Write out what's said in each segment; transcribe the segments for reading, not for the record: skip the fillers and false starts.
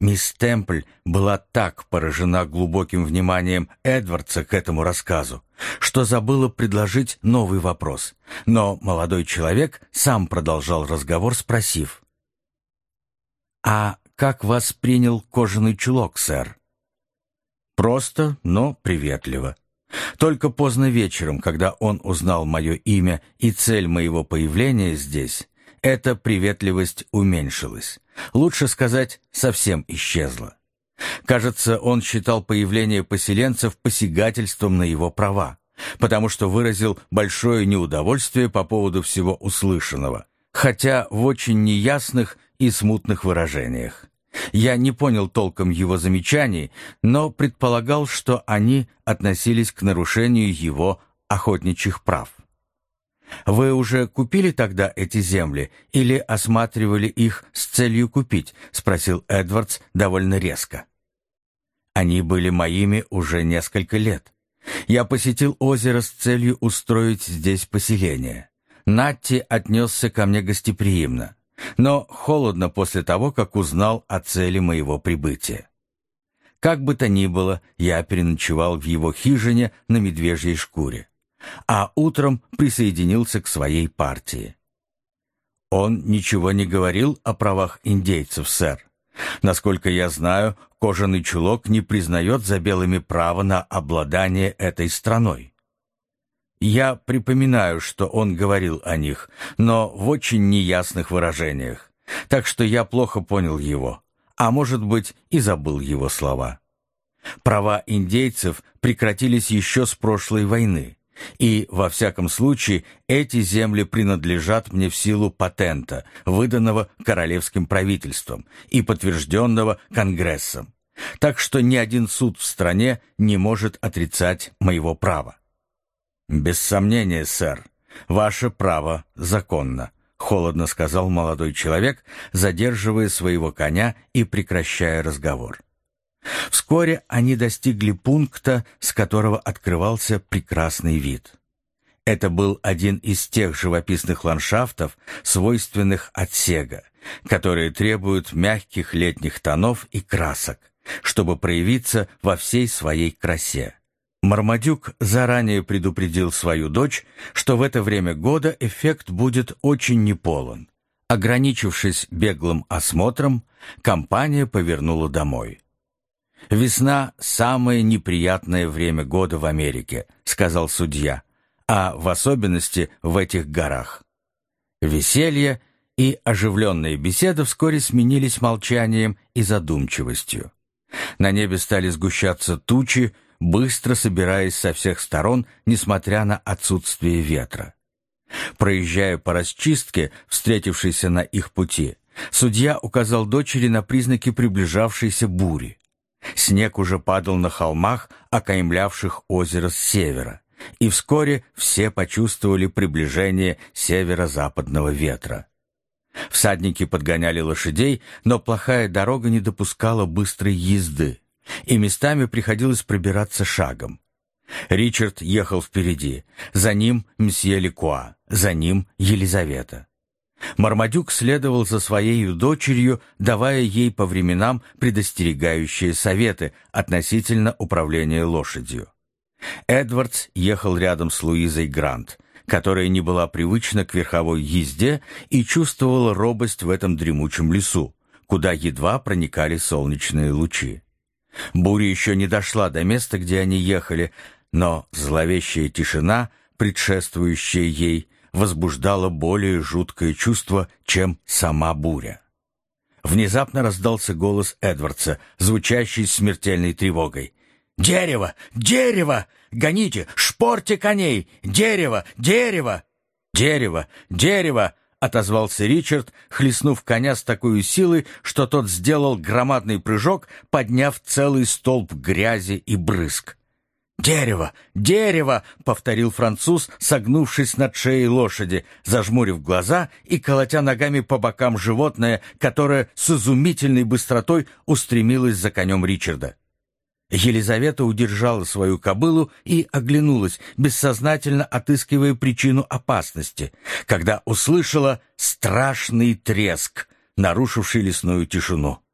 Мисс Темпль была так поражена глубоким вниманием Эдвардса к этому рассказу, что забыла предложить новый вопрос. Но молодой человек сам продолжал разговор, спросив: «А как вас принял кожаный чулок, сэр?» «Просто, но приветливо. Только поздно вечером, когда он узнал мое имя и цель моего появления здесь, эта приветливость уменьшилась. Лучше сказать, совсем исчезла. Кажется, он считал появление поселенцев посягательством на его права, потому что выразил большое неудовольствие по поводу всего услышанного, хотя в очень неясных и смутных выражениях. Я не понял толком его замечаний, но предполагал, что они относились к нарушению его охотничьих прав. «Вы уже купили тогда эти земли или осматривали их с целью купить?» — спросил Эдвардс довольно резко. «Они были моими уже несколько лет. Я посетил озеро с целью устроить здесь поселение. Натти отнесся ко мне гостеприимно, но холодно после того, как узнал о цели моего прибытия. Как бы то ни было, я переночевал в его хижине на медвежьей шкуре, а утром присоединился к своей партии. Он ничего не говорил о правах индейцев, сэр. Насколько я знаю, кожаный чулок не признает за белыми право на обладание этой страной. Я припоминаю, что он говорил о них, но в очень неясных выражениях, так что я плохо понял его, а может быть и забыл его слова. Права индейцев прекратились еще с прошлой войны, и, во всяком случае, эти земли принадлежат мне в силу патента, выданного королевским правительством и подтвержденного Конгрессом, так что ни один суд в стране не может отрицать моего права. «Без сомнения, сэр, ваше право законно», — холодно сказал молодой человек, задерживая своего коня и прекращая разговор. Вскоре они достигли пункта, с которого открывался прекрасный вид. Это был один из тех живописных ландшафтов, свойственных Отсего, которые требуют мягких летних тонов и красок, чтобы проявиться во всей своей красе. Мармадюк заранее предупредил свою дочь, что в это время года эффект будет очень неполн. Ограничившись беглым осмотром, компания повернула домой. «Весна — самое неприятное время года в Америке», — сказал судья, «а в особенности в этих горах». Веселье и оживленная беседа вскоре сменились молчанием и задумчивостью. На небе стали сгущаться тучи, быстро собираясь со всех сторон, несмотря на отсутствие ветра. Проезжая по расчистке, встретившейся на их пути, судья указал дочери на признаки приближавшейся бури. Снег уже падал на холмах, окаймлявших озеро с севера, и вскоре все почувствовали приближение северо-западного ветра. Всадники подгоняли лошадей, но плохая дорога не допускала быстрой езды, и местами приходилось пробираться шагом. Ричард ехал впереди, за ним мсье Лекуа, за ним Елизавета. Мармадюк следовал за своей дочерью, давая ей по временам предостерегающие советы относительно управления лошадью. Эдвардс ехал рядом с Луизой Грант, которая не была привычна к верховой езде и чувствовала робость в этом дремучем лесу, куда едва проникали солнечные лучи. Буря еще не дошла до места, где они ехали, но зловещая тишина, предшествующая ей, возбуждало более жуткое чувство, чем сама буря. Внезапно раздался голос Эдвардса, звучащий с смертельной тревогой. «Дерево! Дерево! Гоните! Шпорьте коней! Дерево! Дерево! Дерево! Дерево!» — отозвался Ричард, хлестнув коня с такой силой, что тот сделал громадный прыжок, подняв целый столб грязи и брызг. «Дерево! Дерево!» — повторил француз, согнувшись над шеей лошади, зажмурив глаза и колотя ногами по бокам животное, которое с изумительной быстротой устремилось за конем Ричарда. Елизавета удержала свою кобылу и оглянулась, бессознательно отыскивая причину опасности, когда услышала страшный треск, нарушивший лесную тишину.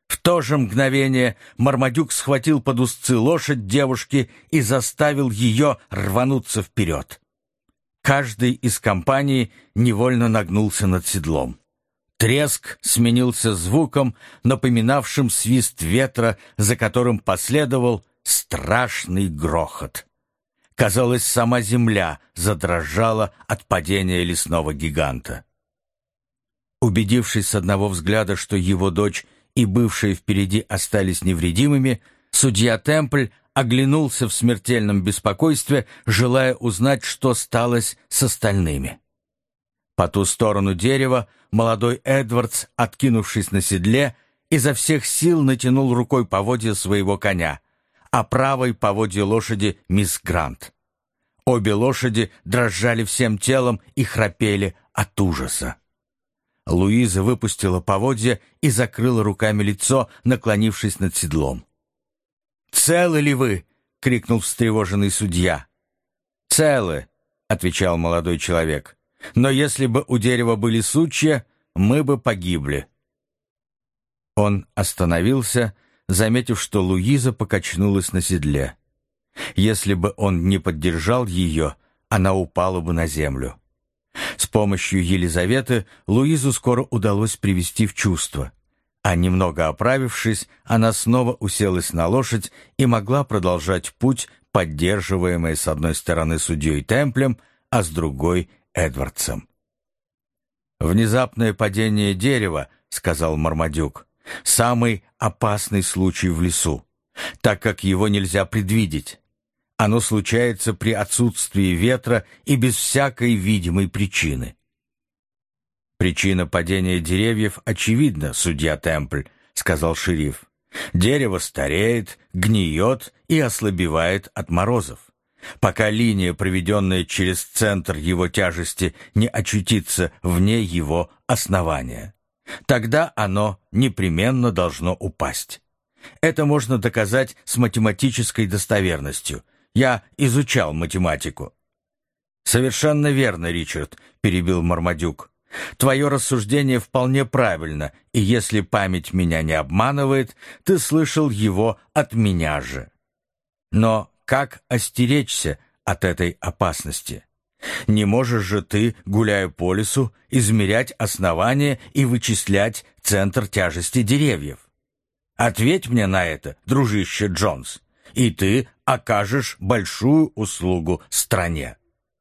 В то же мгновение Мармадюк схватил под узцы лошадь девушки и заставил ее рвануться вперед. Каждый из компании невольно нагнулся над седлом. Треск сменился звуком, напоминавшим свист ветра, за которым последовал страшный грохот. Казалось, сама земля задрожала от падения лесного гиганта. Убедившись с одного взгляда, что его дочь и бывшие впереди остались невредимыми, судья Темпль оглянулся в смертельном беспокойстве, желая узнать, что сталось с остальными. По ту сторону дерева молодой Эдвардс, откинувшись на седле, изо всех сил натянул рукой поводья своего коня, а правой поводья лошади мисс Грант. Обе лошади дрожали всем телом и храпели от ужаса. Луиза выпустила поводья и закрыла руками лицо, наклонившись над седлом. «Целы ли вы?» — крикнул встревоженный судья. «Целы», — отвечал молодой человек. «Но если бы у дерева были сучья, мы бы погибли». Он остановился, заметив, что Луиза покачнулась на седле. Если бы он не поддержал ее, она упала бы на землю. С помощью Елизаветы Луизу скоро удалось привести в чувство, а немного оправившись, она снова уселась на лошадь и могла продолжать путь, поддерживаемый с одной стороны судьей Темплем, а с другой — Эдвардсом. «Внезапное падение дерева, — сказал Мармадюк, — самый опасный случай в лесу, так как его нельзя предвидеть. Оно случается при отсутствии ветра и без всякой видимой причины». «Причина падения деревьев очевидна, судья Темпль», — сказал шериф. «Дерево стареет, гниет и ослабевает от морозов. Пока линия, проведенная через центр его тяжести, не очутится вне его основания. Тогда оно непременно должно упасть. Это можно доказать с математической достоверностью. Я изучал математику». «Совершенно верно, Ричард», — перебил Мармадюк. «Твое рассуждение вполне правильно, и если память меня не обманывает, ты слышал его от меня же. Но как остеречься от этой опасности? Не можешь же ты, гуляя по лесу, измерять основание и вычислять центр тяжести деревьев? Ответь мне на это, дружище Джонс, и ты окажешь большую услугу стране».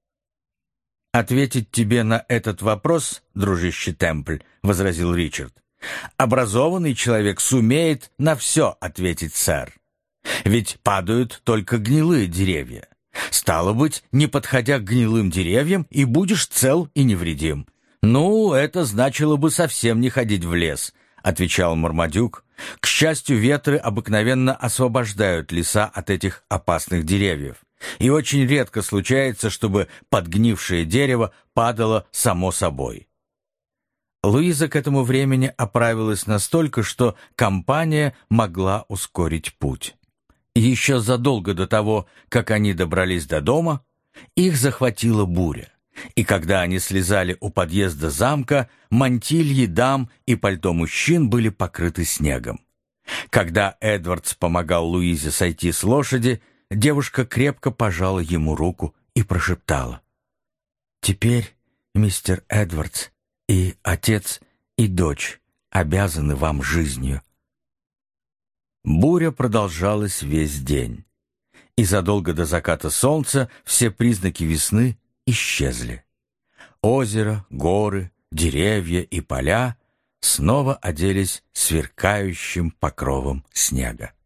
«Ответить тебе на этот вопрос, дружище Темпль, — возразил Ричард, — образованный человек сумеет на все ответить, сэр. Ведь падают только гнилые деревья. Стало быть, не подходя к гнилым деревьям, и будешь цел и невредим». «Ну, это значило бы совсем не ходить в лес», — отвечал Мармадюк. «К счастью, ветры обыкновенно освобождают леса от этих опасных деревьев. И очень редко случается, чтобы подгнившее дерево падало само собой». Луиза к этому времени оправилась настолько, что компания могла ускорить путь. Еще задолго до того, как они добрались до дома, их захватила буря. И когда они слезали у подъезда замка, мантильи дам и пальто мужчин были покрыты снегом. Когда Эдвардс помогал Луизе сойти с лошади, девушка крепко пожала ему руку и прошептала: «Теперь, мистер Эдвардс, и отец, и дочь обязаны вам жизнью». Буря продолжалась весь день, и задолго до заката солнца все признаки весны исчезли. Озеро, горы, деревья и поля снова оделись сверкающим покровом снега.